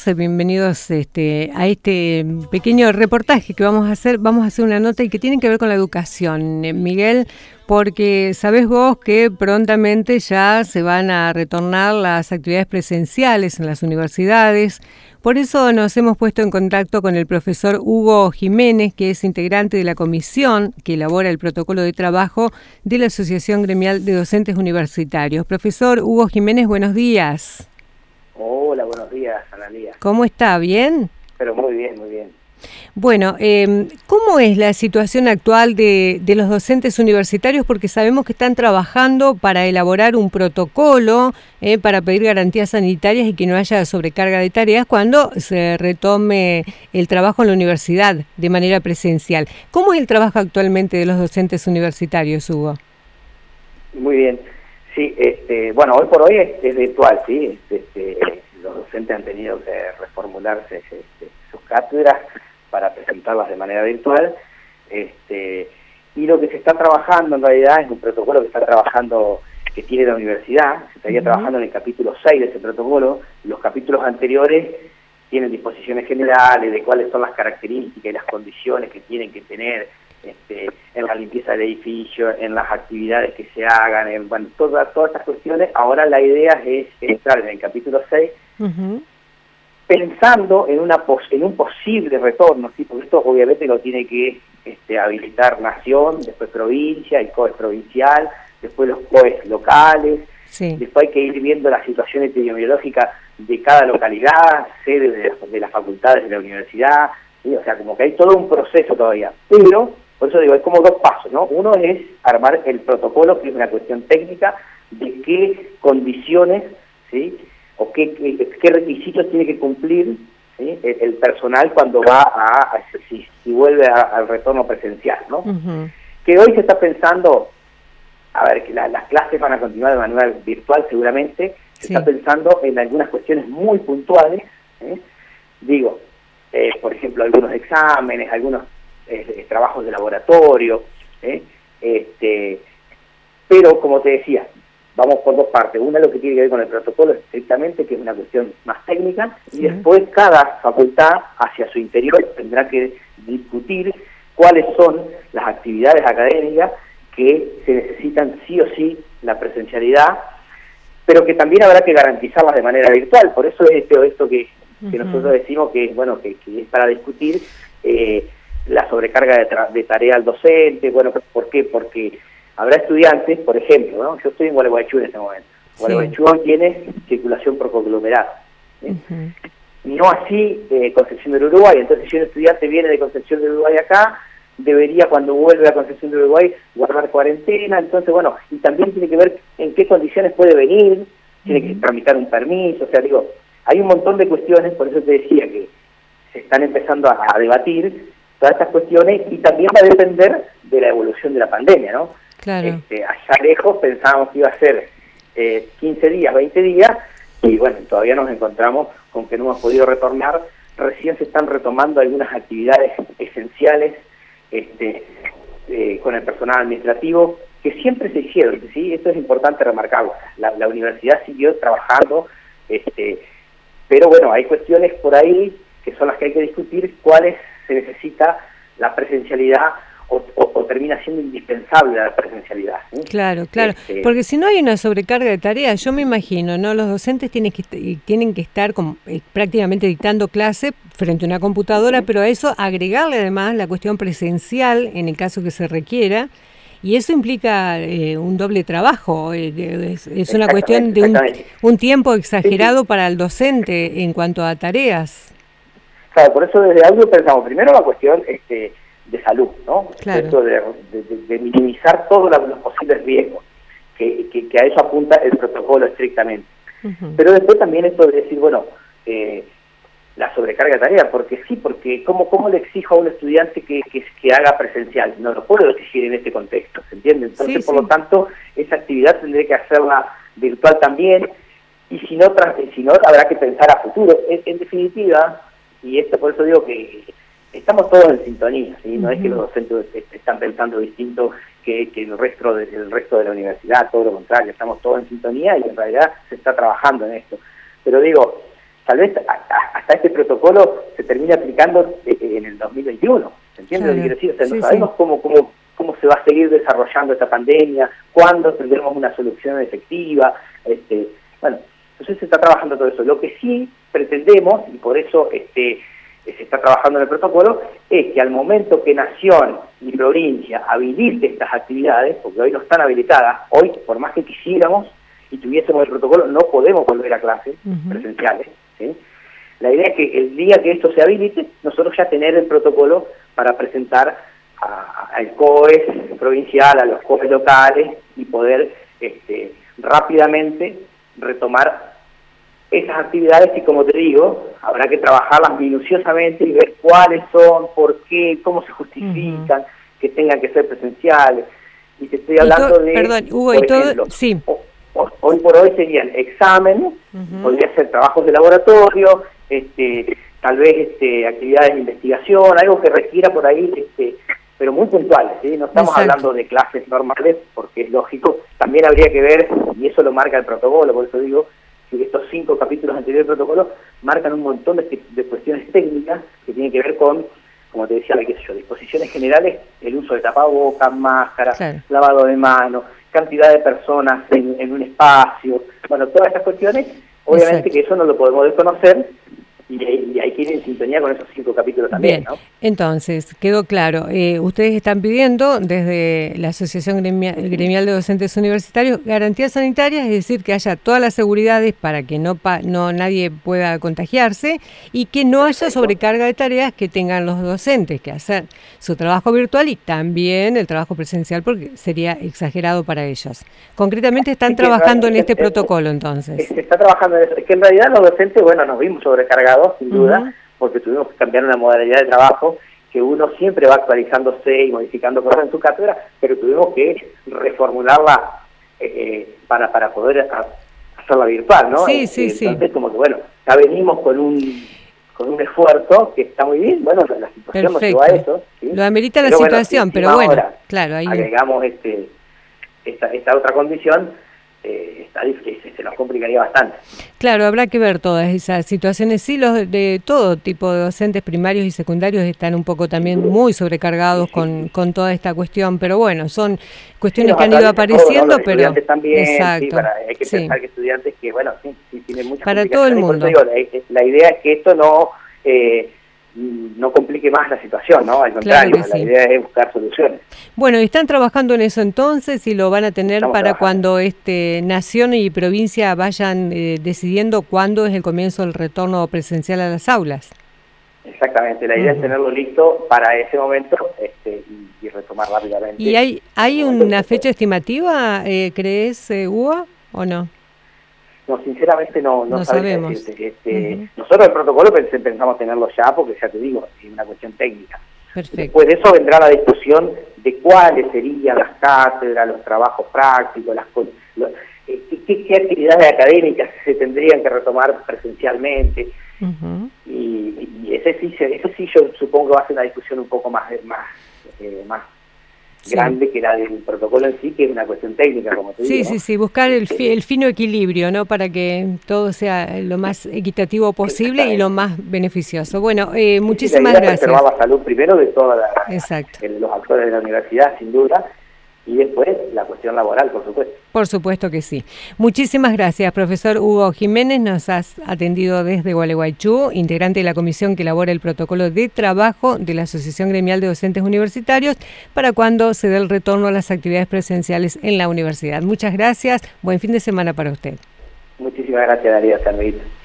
bienvenidos a este pequeño reportaje que vamos a hacer. Vamos a hacer una nota y que tiene que ver con la educación, Miguel, porque sabés vos que prontamente ya se van a retornar las actividades presenciales en las universidades. Por eso nos hemos puesto en contacto con el profesor Hugo Jiménez, que es integrante de la comisión que elabora el protocolo de trabajo de la Asociación Gremial de Docentes Universitarios. Profesor Hugo Jiménez, buenos días. Hola, buenos días, Analía. ¿Cómo está? ¿Bien? Pero muy bien, muy bien. Bueno, ¿cómo es la situación actual de los docentes universitarios? Porque sabemos que están trabajando para elaborar un protocolo para pedir garantías sanitarias y que no haya sobrecarga de tareas cuando se retome el trabajo en la universidad de manera presencial. ¿Cómo es el trabajo actualmente de los docentes universitarios, Hugo? Muy bien. Sí, bueno, hoy por hoy es virtual, ¿sí? Los docentes han tenido que reformularse sus cátedras para presentarlas de manera virtual, y lo que se está trabajando en realidad es un protocolo que está trabajando, que tiene la universidad. Se estaría trabajando en el capítulo 6 de ese protocolo. Los capítulos anteriores tienen disposiciones generales de cuáles son las características y las condiciones que tienen que tener en la limpieza del edificio, en las actividades que se hagan, bueno, todas estas cuestiones. Ahora la idea es entrar en el capítulo 6, pensando en un posible retorno, ¿sí? Porque esto obviamente lo tiene que habilitar Nación, después provincia, el COE provincial, después los COEs locales, sí. Después hay que ir viendo la situación epidemiológica de cada localidad, sede de las facultades de la universidad, ¿sí? O sea, como que hay todo un proceso todavía, pero por eso digo, es como dos pasos, ¿no? Uno es armar el protocolo, que es una cuestión técnica, de qué condiciones, ¿sí? O qué requisitos tiene que cumplir, ¿sí? El personal cuando va si vuelve al retorno presencial, ¿no? Que hoy se está pensando, a ver, que las clases van a continuar de manera virtual seguramente, se está pensando en algunas cuestiones muy puntuales, digo, por ejemplo, algunos exámenes, algunos trabajos de laboratorio, pero como te decía, vamos por dos partes. Una es lo que tiene que ver con el protocolo estrictamente, que es una cuestión más técnica, y después cada facultad hacia su interior tendrá que discutir cuáles son las actividades académicas que se necesitan sí o sí la presencialidad, pero que también habrá que garantizarlas de manera virtual. Por eso es esto que nosotros decimos que bueno que es para discutir la sobrecarga de tarea al docente. Bueno, ¿por qué? Porque habrá estudiantes, por ejemplo, ¿no? Yo estoy en Gualeguaychú en este momento. Gualeguaychú hoy tiene circulación por conglomerado. No así Concepción del Uruguay. Entonces, si un estudiante viene de Concepción del Uruguay acá, debería, cuando vuelve a Concepción del Uruguay, guardar cuarentena. Entonces, bueno, y también tiene que ver en qué condiciones puede venir, tiene que tramitar un permiso. O sea, digo, hay un montón de cuestiones, por eso te decía que se están empezando a debatir todas estas cuestiones, y también va a depender de la evolución de la pandemia, ¿no? Claro. Allá lejos pensábamos que iba a ser 15 días, 20 días, y bueno, todavía nos encontramos con que no hemos podido retornar. Recién se están retomando algunas actividades esenciales con el personal administrativo, que siempre se hicieron, ¿sí? Esto es importante remarcarlo. La universidad siguió trabajando, pero bueno, hay cuestiones por ahí que son las que hay que discutir, cuáles se necesita la presencialidad o termina siendo indispensable la presencialidad, ¿sí? Claro, porque si no hay una sobrecarga de tareas, yo me imagino, ¿no? Los docentes tienen que estar prácticamente dictando clase frente a una computadora, pero a eso agregarle además la cuestión presencial en el caso que se requiera, y eso implica un doble trabajo, es una cuestión de un tiempo exagerado para el docente en cuanto a tareas. Claro, por eso desde algo pensamos, primero la cuestión de salud, ¿no? Claro. Esto de minimizar todos los posibles riesgos, que a eso apunta el protocolo estrictamente. Pero después también esto de decir, bueno, la sobrecarga de tarea, porque ¿cómo le exijo a un estudiante que haga presencial? No lo puedo exigir en este contexto, ¿se entiende? Entonces, por lo tanto, esa actividad tendré que hacerla virtual también, y si no habrá que pensar a futuro. En definitiva, y esto por eso digo que estamos todos en sintonía, ¿sí? No es que los docentes están pensando distinto que el resto de la universidad, todo lo contrario, estamos todos en sintonía y en realidad se está trabajando en esto. Pero digo, tal vez hasta este protocolo se termine aplicando en el 2021, ¿se entiende lo que quiero decir? O sea, no sabemos cómo se va a seguir desarrollando esta pandemia, cuándo tendremos una solución efectiva, bueno, entonces se está trabajando todo eso. Lo que sí pretendemos, y por eso se está trabajando en el protocolo, es que al momento que Nación y provincia habilite estas actividades, porque hoy no están habilitadas, hoy por más que quisiéramos y tuviésemos el protocolo, no podemos volver a clases presenciales, ¿sí? La idea es que el día que esto se habilite, nosotros ya tener el protocolo para presentar al COES provincial, a los COES locales, y poder rápidamente retomar esas actividades, y como te digo, habrá que trabajarlas minuciosamente y ver cuáles son, por qué, cómo se justifican, que tengan que ser presenciales. Y te estoy hablando de, perdón, Hugo, por ejemplo, sí. Hoy por hoy serían exámenes, podría ser trabajos de laboratorio, tal vez actividades de investigación, algo que requiera por ahí, pero muy puntuales, ¿sí? No estamos hablando de clases normales, porque es lógico, también habría que ver, y eso lo marca el protocolo, por eso digo, que estos 5 capítulos anteriores del protocolo marcan un montón de cuestiones técnicas que tienen que ver con, como te decía, disposiciones generales, el uso de tapabocas, máscaras, lavado de manos, cantidad de personas en un espacio, bueno, todas estas cuestiones, obviamente que eso no lo podemos desconocer, y hay que ir en sintonía con esos 5 capítulos también. Bien, ¿no? Entonces, quedó claro, ustedes están pidiendo desde la Asociación Gremial de Docentes Universitarios garantías sanitarias, es decir, que haya todas las seguridades para que no nadie pueda contagiarse y que no haya sobrecarga de tareas que tengan los docentes que hacer su trabajo virtual y también el trabajo presencial, porque sería exagerado para ellos. Concretamente están trabajando en este protocolo, entonces. Se está trabajando en eso. Es que en realidad los docentes, bueno, nos vimos sobrecargados, sin duda, porque tuvimos que cambiar una modalidad de trabajo, que uno siempre va actualizándose y modificando cosas en su cátedra, pero tuvimos que reformularla para poder hacerla virtual, ¿no? Entonces, como que bueno, ya venimos con un esfuerzo que está muy bien, bueno, la situación nos llevó a eso, ¿sí? Lo amerita la situación, pero bueno, ahora, claro, ahí agregamos esta otra condición, está difícil, se nos complicaría bastante. Claro, habrá que ver todas esas situaciones. Sí, los de todo tipo de docentes primarios y secundarios están un poco también muy sobrecargados con toda esta cuestión, pero bueno, son cuestiones que han ido apareciendo, pero estudiantes también, exacto, hay que pensar que estudiantes que, bueno, sí tienen muchas para todo el mundo. Digo, la idea es que esto no complique más la situación, ¿no? Al contrario, la idea es buscar soluciones. Bueno, ¿están trabajando en eso entonces y lo van a tener para cuando Nación y provincia vayan decidiendo cuándo es el comienzo del retorno presencial a las aulas? Exactamente, la idea es tenerlo listo para ese momento y retomar rápidamente. ¿Y hay una fecha estimativa, crees, Hugo, o no? No, sinceramente no sabemos. Nosotros el protocolo pensamos tenerlo ya, porque ya te digo, es una cuestión técnica. Perfecto. Después de eso vendrá la discusión de cuáles serían las cátedras, los trabajos prácticos, qué actividades académicas se tendrían que retomar presencialmente. Y ese sí yo supongo que va a ser una discusión un poco más grande que la del protocolo en sí, que es una cuestión técnica, como te digo, ¿no? Sí, buscar el fino equilibrio, ¿no? Para que todo sea lo más equitativo posible y lo más beneficioso. Bueno, muchísimas gracias. Preservar la salud primero de todos los actores de la universidad, sin duda, y después la cuestión laboral, por supuesto. Por supuesto que sí. Muchísimas gracias, profesor Hugo Jiménez. Nos has atendido desde Gualeguaychú, integrante de la comisión que elabora el protocolo de trabajo de la Asociación Gremial de Docentes Universitarios para cuando se dé el retorno a las actividades presenciales en la universidad. Muchas gracias. Buen fin de semana para usted. Muchísimas gracias, Darío Carmelita.